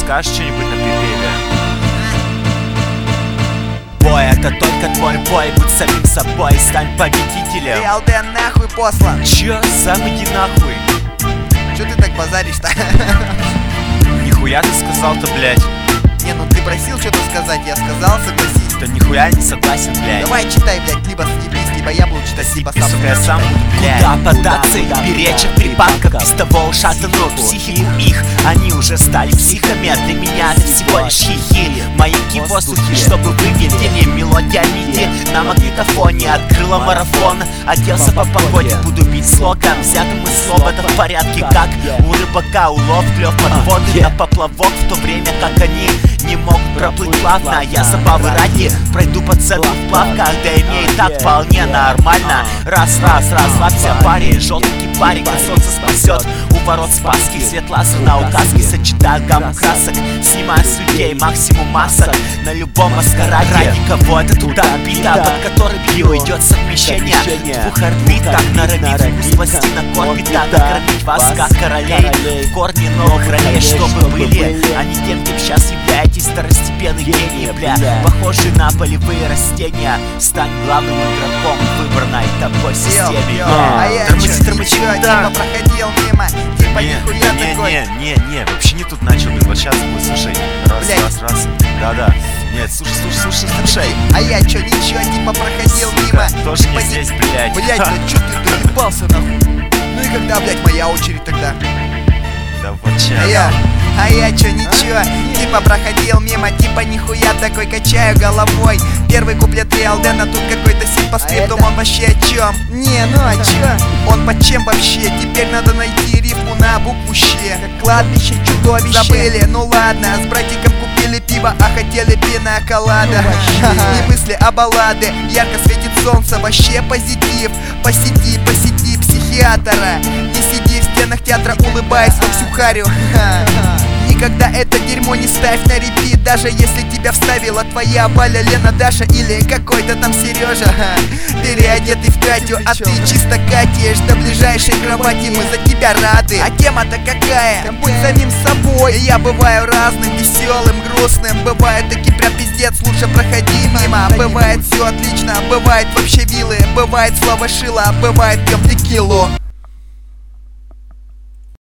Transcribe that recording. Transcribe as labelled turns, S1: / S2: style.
S1: скажешь что-нибудь на припеве? Бой, это только твой бой, будь самим собой, стань победителем.
S2: ЛД нахуй послан.
S1: Чё? Сам иди нахуй.
S2: Чё ты так базаришь-то?
S1: Нихуя ты сказал-то, блядь.
S2: Не, ну ты просил что-то сказать, я сказал, согласись.
S1: Да нихуя не согласен, блядь.
S2: Давай читай, блядь, либо съебись, либо я буду читать, либо сам.
S1: Сука, я сам буду, блядь.
S3: Куда податься и беречь от припадков пистового шатанул психику их. Они уже стали психами, для меня это всего лишь хихи. Маяки в воздухе, чтобы вывести мне мелодия миди. На магнитофоне открыла марафон, оделся по погоде, буду бить слогом. Взятым из слова это в порядке, как у рыбака улов, клёв подводы на поплавок. В то время как они не могут проплыть плавно, я забавы ради пройду по центру в плавках. Да и мне и так вполне нормально. Расслабься, парень, желтенький парик, а солнце спасет. У ворот Спасских свет лазер на указке сочетает гамму красок, снимая с людей максимум масок на любом маскараде. Ради кого это туда бита, под которой бью идет совмещение двух орбит, так норовит вкус пластина корбита, накормить вас как королей в корне новых ролей, чтобы были они тем, кем сейчас являетесь, второстепенные гении, бля, похожие на полевые растения. Стань главным игроком в выбранной тобой системе.
S2: А я чё, типа проходил мимо, типа нихуя такой.
S1: Не, вообще не тут начал, вот сейчас будет, слушай. Раз. Да. Нет, слушай.
S2: А я чё, ничего, типа проходил мимо.
S1: Тоже не здесь, блядь.
S2: Блядь, да чё ты доебался нахуй? Ну и когда, блядь, моя очередь тогда?
S1: Да вот чё.
S2: А я чё, ничего, типа проходил мимо, типа нихуя такой, качаю головой. Первый куплет Риалдена, тут какой-то сим по скриптум, он вообще о чем? Не, ну а чё? Он под чем вообще? Теперь надо найти рифму на букву Щ. Как кладбище, чудовище. Забыли, ну ладно, с братиком купили пиво, а хотели пина-колада. Не мысли, а баллады, ярко светит солнце, вообще позитив. Посети психиатра, не сиди в стенах театра, улыбаясь во всю харю. Никогда это дерьмо не ставь на репит, даже если тебя вставила твоя Валя, Лена, Даша или какой-то там Сережа, переодетый в Катю, а ты чисто катишь до ближайшей кровати. Мы за тебя рады, а тема-то какая? Будь самим собой. Я бываю разным, веселым, грустным, бывает таки прям пиздец, лучше проходи мимо. Бывает все отлично, бывает вообще вилы, бывает слово шило, бывает говтекило.